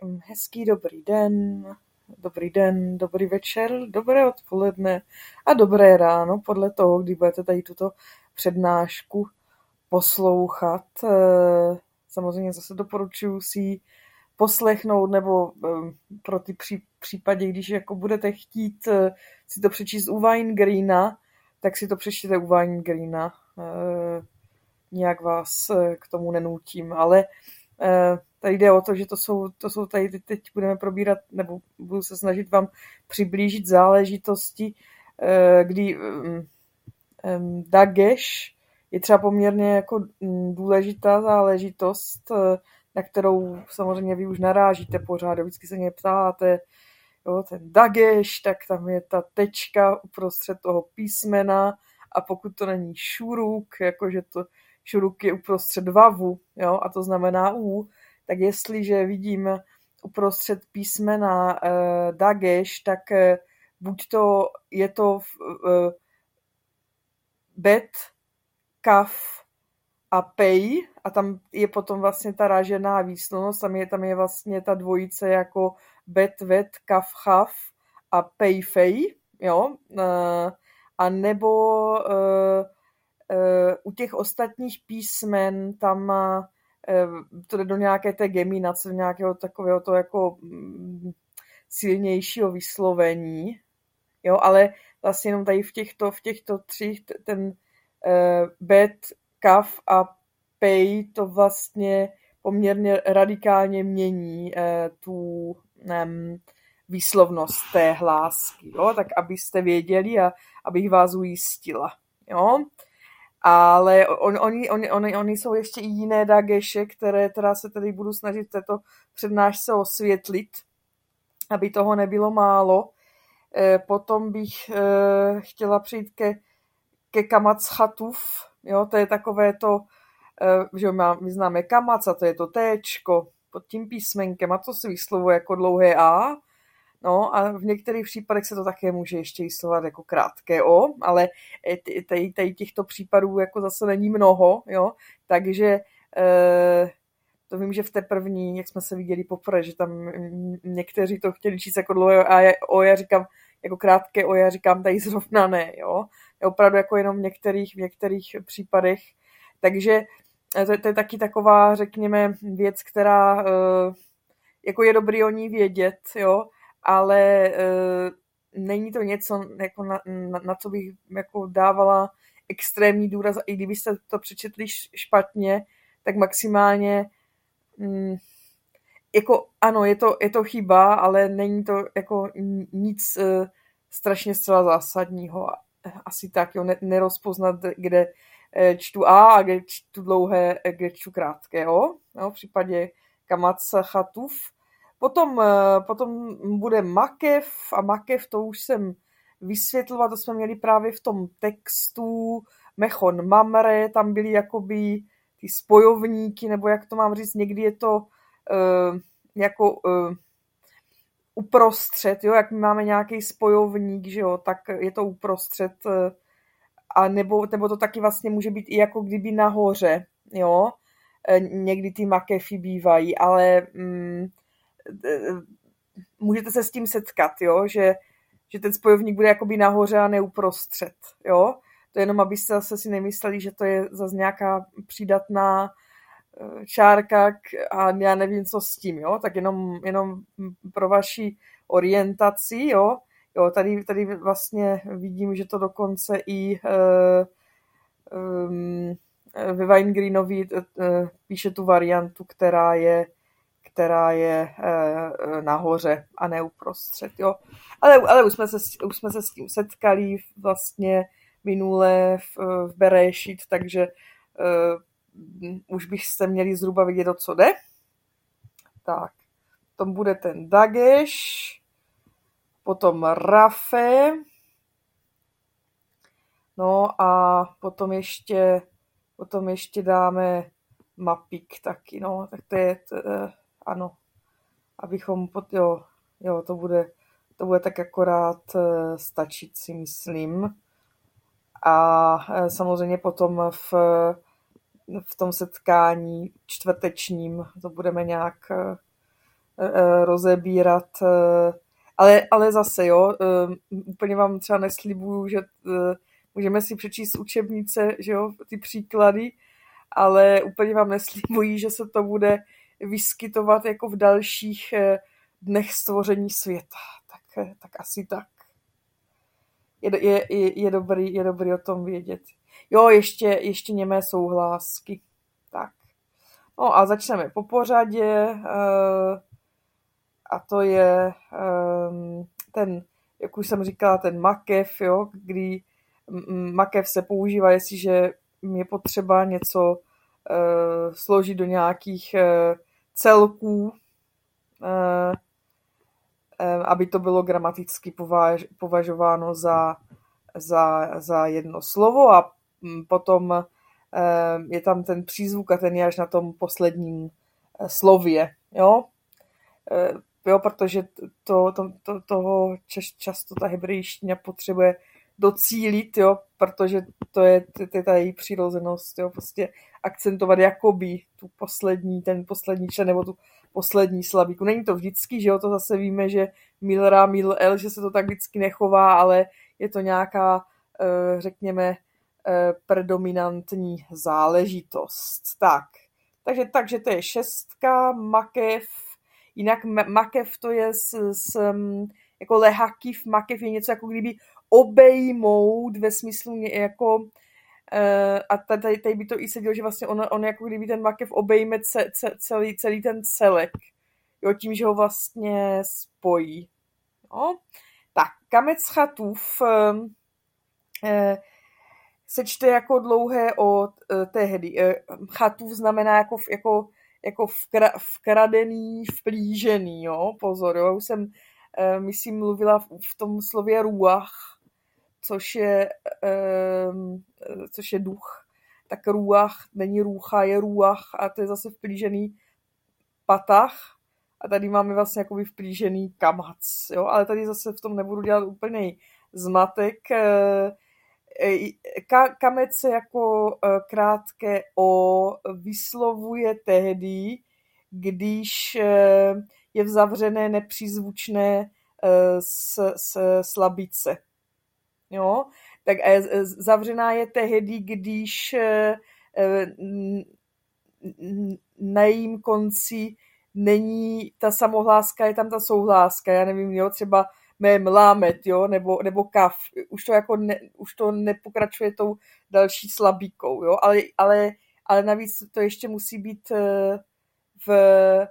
hezký dobrý den, dobrý večer, dobré odpoledne a dobré ráno, podle toho, kdy budete tady tuto přednášku poslouchat. Samozřejmě zase doporučuji si ji poslechnout, nebo pro ty případě, když jako budete chtít si to přečíst u Winegreena, tak si to přečtěte u Winegreena. Nijak vás k tomu nenutím, ale tady jde o to, že to jsou tady teď budeme probírat, nebo budu se snažit vám přiblížit záležitosti, kdy Dagesh je třeba poměrně jako důležitá záležitost, na kterou samozřejmě vy už narážíte pořád, vždycky se mě ptáte, jo, ten Dagesh, tak tam je ta tečka uprostřed toho písmena a pokud to není šuruk, jakože to šuruk je uprostřed vavu, jo, a to znamená U, tak jestliže vidím uprostřed písmena Dagesh, tak buď to je to bet, kaf a pej a tam je potom vlastně ta ražená výslovnost, tam je vlastně ta dvojice jako bet, vet, kaf, chaf a pej, fej, jo, a nebo u těch ostatních písmen tam to jde do nějaké té geminace, nějakého takového to jako silnějšího vyslovení, jo, ale vlastně jenom tady v těchto třích ten bet, kaf a pej to vlastně poměrně radikálně mění tu výslovnost té hlásky, jo, tak abyste věděli a abych vás ujistila, jo. Ale oni jsou ještě i jiné dageše, které teda se tady budu snažit této přednášce osvětlit, aby toho nebylo málo. Potom bych chtěla přijít ke Kamatz-Chatuf, jo, to je takové to, že my známe Kamac a to je to téčko pod tím písmenkem a to se vyslovuje jako dlouhé A. No a v některých případech se to také může ještě vyslovovat jako krátké O, ale tady těchto případů jako zase není mnoho, jo, takže to vím, že v té první, jak jsme se viděli poprvé, že tam někteří to chtěli číst jako dlouhé O, já říkám jako krátké O, já říkám tady zrovna ne, jo, je opravdu jako jenom v některých případech, takže to je taky taková, řekněme, věc, která jako je dobrý o ní vědět, jo, ale není to něco, jako na co bych jako dávala extrémní důraz, i kdybyste to přečetli špatně, tak maximálně jako ano, je to chyba, ale není to jako nic strašně zcela zásadního. Asi tak, jo, nerozpoznat, kde čtu A a kde čtu dlouhé, kde čtu krátké, jo, v případě Kamatz-Chatuf. Potom bude Makev a Makev to už jsem vysvětlila, to jsme měli právě v tom textu Mechon Mamre, tam byly jakoby ty spojovníky, nebo jak to mám říct, někdy je to jako uprostřed, jo, jak my máme nějaký spojovník, že jo, tak je to uprostřed a nebo to taky vlastně může být i jako kdyby nahoře, jo, někdy ty Makefy bývají, ale můžete se s tím setkat, jo, že ten spojovník bude jakoby nahoře a ne uprostřed, jo. To je jenom, abyste zase si nemysleli, že to je zase nějaká přídatná čárka a já nevím, co s tím, jo. Tak jenom pro vaši orientaci, jo. Jo, tady vlastně vidím, že to dokonce i ve Winegreenovi píše tu variantu, která je nahoře a ne uprostřed, jo. Ale už jsme se s tím setkali vlastně minule v Berešit, takže už byste měli zhruba vidět, o co jde. Tak, potom bude ten Dagesh, potom Rafe, no a potom ještě dáme Mapik taky, no, tak to je, ano, abychom, jo, to bude tak akorát stačit, si myslím. A samozřejmě potom v tom setkání čtvrtečním to budeme nějak rozebírat. Ale zase, jo, úplně vám třeba neslibuju, že můžeme si přečíst z učebnice, že jo, ty příklady, ale úplně vám neslibuji, že se to bude vyskytovat jako v dalších dnech stvoření světa. Tak asi tak. Je dobrý o tom vědět. Jo, ještě němé souhlásky. Tak. No a začneme po pořadě. A to je ten, jak už jsem říkala, ten makev, jo, kdy makev se používá, jestliže je potřeba něco složit do nějakých celků, aby to bylo gramaticky považováno za jedno slovo a potom je tam ten přízvuk a ten je až na tom posledním slově, jo? Jo, protože toho často ta hebrejština potřebuje docílit, jo, protože to je ta její přirozenost, jo, prostě akcentovat jakoby ten poslední člen nebo tu poslední slabiku. Není to vždycky, že jo, to zase víme, že milra, mil-el, že se to tak vždycky nechová, ale je to nějaká, řekněme, predominantní záležitost. Takže to je 6, makev. Jinak makev to je jako lehakiv, makev je něco jako kdyby obejmout ve smyslu jako a tady by to i sedělo, že vlastně on jako kdyby ten makev obejme celý ten celek, jo, tím, že ho vlastně spojí. No. Tak, kamec chatův se čte jako dlouhé od tehdy. Chatův znamená jako vkradený, vplížený, jo, pozor, jo, už jsem, myslím, mluvila v tom slově ruach, což je duch, tak ruach není růcha, je ruach a to je zase vplížený patach a tady máme vlastně jakoby vplížený kamac, jo, ale tady zase v tom nebudu dělat úplný zmatek. Kamec se jako krátké o vyslovuje tehdy, když je v zavřené nepřízvučné slabice. Jo? Tak zavřená je tehdy, když na jejím konci není ta samohláska, je tam ta souhláska. Já nevím, jo, třeba mém lámet, jo, nebo kaf. Už to nepokračuje tou další slabíkou, jo, ale navíc to ještě musí být v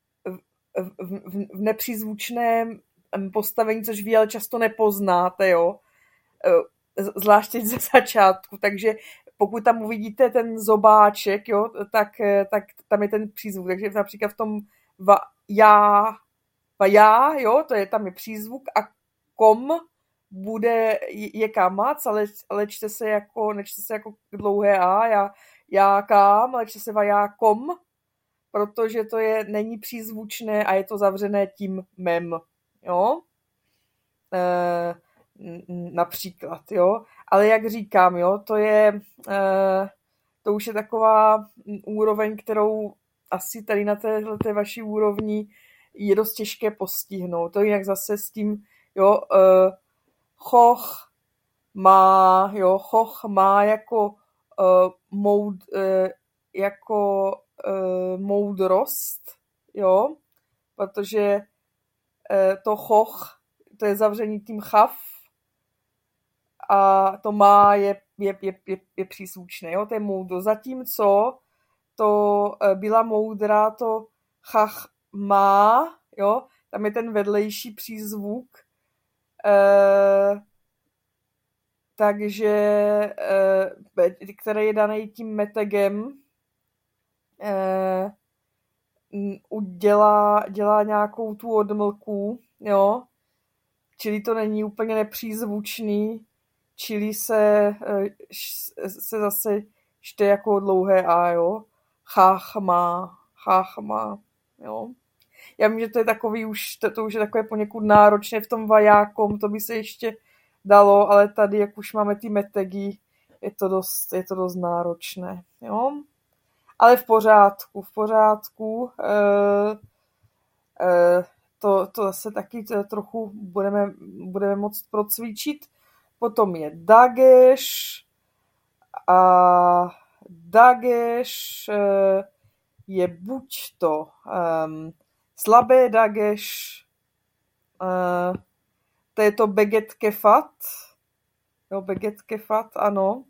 nepřízvučném postavení, což vy ale často nepoznáte, jo, zvláště ze začátku, takže pokud tam uvidíte ten zobáček, jo, tak tam je ten přízvuk, takže například v tom já, jo, tam je přízvuk a kom je kamac, ale nečte se jako dlouhé a, já kam, ale čte se já kom, protože to není přízvučné a je to zavřené tím mem, jo. Například, jo. Ale jak říkám, jo, to už je taková úroveň, kterou asi tady na té vaší úrovni je dost těžké postihnout. To jinak zase s tím, jo, choch má jako moudrost, jo, protože to choch, to je zavření tím chav a to má je příslušné, jo, to je moudro. Zatímco to byla moudrá, to chach má, jo, tam je ten vedlejší přízvuk, takže který je daný tím metegem, dělá nějakou tu odmlku, jo, čili to není úplně nepřízvučný, čili se zase čte jako dlouhé a, jo, cháchma, jo. Já vím, že to je takový to už je takové poněkud náročné v tom vajákom, to by se ještě dalo, ale tady, jak už máme ty metegy, je to dost náročné, jo. Ale v pořádku. To zase taky trochu budeme moct procvičit. Potom je dageš a dageš je buď to slabé dageš, to je to beget kefat, jo, beget kefat, ano.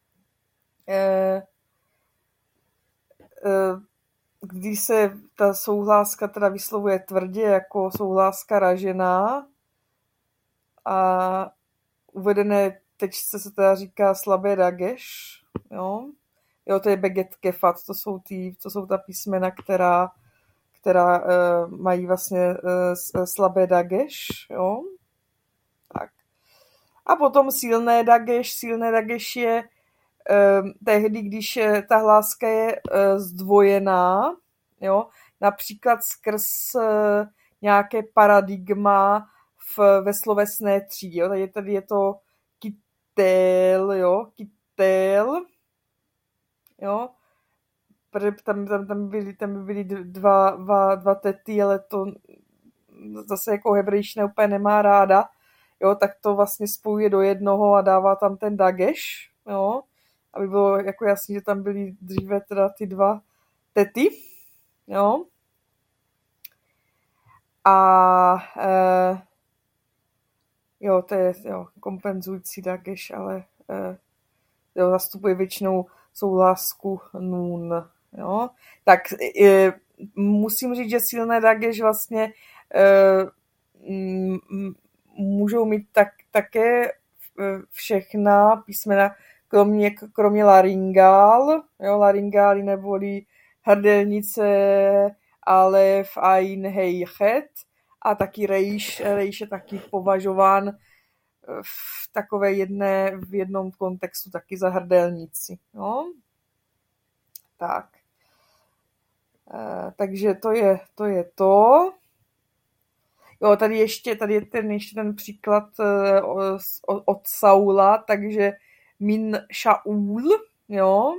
Když se ta souhláska teda vyslovuje tvrdě jako souhláska ražená a uvedené tečce se teda říká slabé dageš, jo. Jo, to je beget kefat, to jsou ta písmena, která mají vlastně slabé dageš, jo. Tak. A potom silné dageš je tehdy, když ta hláska je zdvojená, jo, například skrz nějaké paradigma ve slovesné třídě, jo, tady je to kytel, jo, kytel, jo, tam by byly dva tety, ale to zase jako hebrejština úplně nemá ráda, jo, tak to vlastně spojuje do jednoho a dává tam ten dageš, jo, aby bylo jako jasný, že tam byly dříve teda ty dva tety, jo. A jo, to je kompenzující dageš, ale jo, zastupuje většinou souhlásku nun, jo. Tak musím říct, že silné dageš vlastně můžou mít také všechna písmena, kromě laryngál, jo, laryngály neboli hrdelnice, alef, ain, hej, chet, a taky rejš je taky považován v jednom kontextu taky za hrdelnici, jo. Tak. Takže to je to. Jo, tady je ten příklad od Saula, takže min Šaul, jo,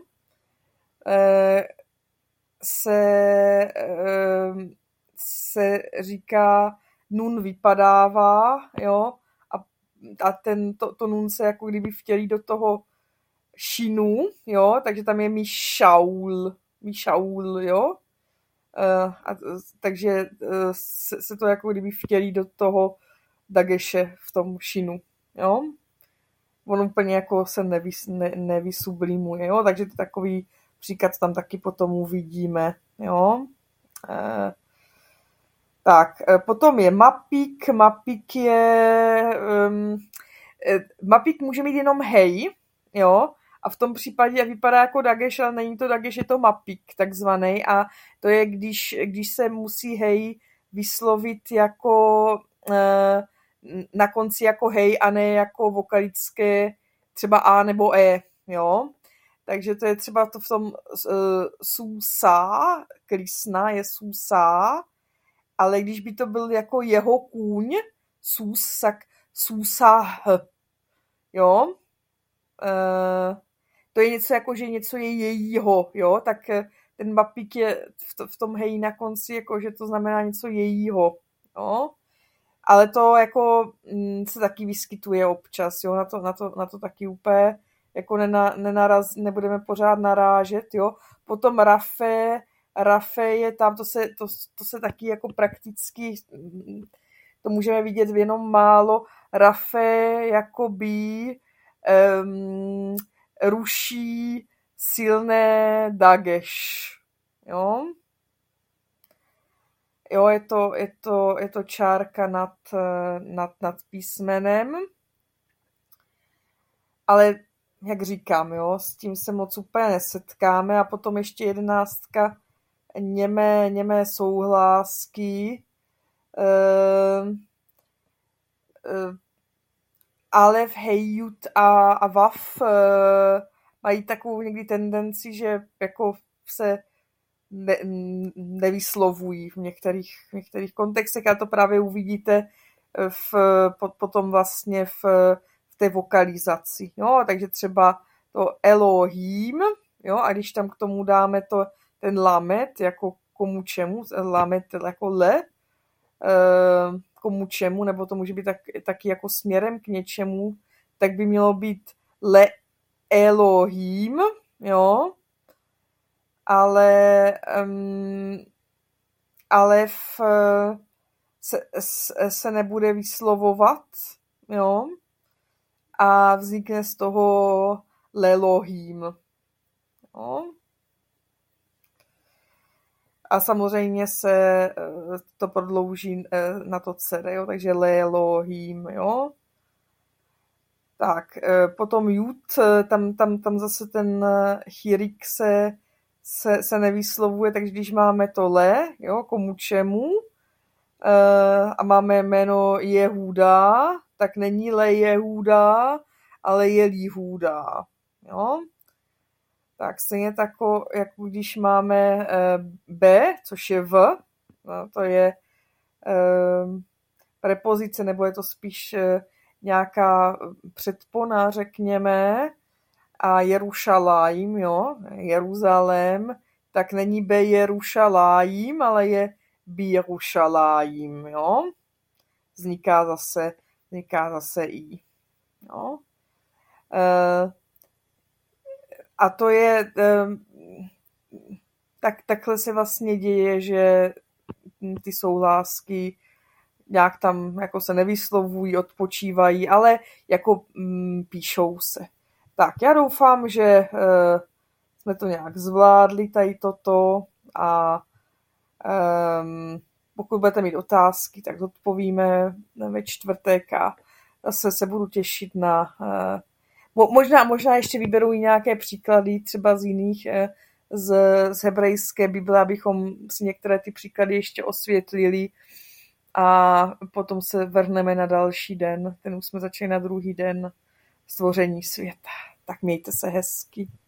se říká nun vypadává, jo, a to nun se jako kdyby vtělí do toho šinu, jo, takže tam je Mišaul, jo, takže se to jako kdyby vtělí do toho dageše v tom šinu, jo. On úplně jako se nevysublimuje, jo, takže to takový příklad tam taky potom uvidíme, jo. Tak, potom je mapík mapík může mít jenom hej, jo, a v tom případě vypadá jako dageš, ale není to dageš, je to mapík takzvaný, a to je, když se musí hej vyslovit jako na konci jako hej a ne jako vokalické třeba a nebo e, jo. Takže to je třeba to v tom susa, krysna je susa, ale když by to byl jako jeho kůň, tak susah, jo. To je něco jako, že něco je jejího, jo, tak ten mapík je v tom hej na konci, jako, že to znamená něco jejího, jo. Ale to jako se taky vyskytuje občas, jo, na to taky úplně jako nebudeme pořád narážet, jo. Potom Rafe je tam, to se taky jako prakticky, to můžeme vidět v jenom málo. Rafe jakoby ruší silné dageš, jo. Jo, je to čárka nad písmenem, ale jak říkám, jo, s tím se moc úplně nesetkáme. A potom ještě 11 němé souhlásky, alef, hejut a vaf mají takovou někdy tendenci, že jako se nevyslovují v některých kontextech, a to právě uvidíte potom vlastně v té vokalizaci. Jo? Takže třeba to Elohim, jo? A když tam k tomu dáme ten lamet, jako komu čemu, lamet jako le, komu čemu, nebo to může být taky jako směrem k něčemu, tak by mělo být le Elohim, jo, ale alef se nebude vyslovovat, jo, a vznikne z toho lelohim. Jo. A samozřejmě se to prodlouží na to dcere, jo, takže lelohim, jo. Tak, potom jud, tam zase ten chirik se nevyslovuje, takže když máme to le, jo, komu čemu, a máme jméno Jehuda, tak není le Jehuda, ale je Líhuda, jo. Tak stejně tako, jako když máme B, což je v, no, to je prepozice, nebo je to spíš nějaká předpona, řekněme, a Jerušalájim, jo, Jeruzalém, tak není be Jerušalájim, ale je Bierušalájim, jo. Vzniká zase i, jo. A to je, takhle se vlastně děje, že ty souhlásky nějak tam jako se nevyslovují, odpočívají, ale jako píšou se. Tak, já doufám, že jsme to nějak zvládli tady toto a pokud budete mít otázky, tak odpovíme ve čtvrtek a zase se budu těšit na možná ještě vyberu i nějaké příklady třeba z jiných z hebrejské Bible, abychom si některé ty příklady ještě osvětlili a potom se vrhneme na další den. Ten už jsme začali na druhý den stvoření světa. Tak mějte se hezky.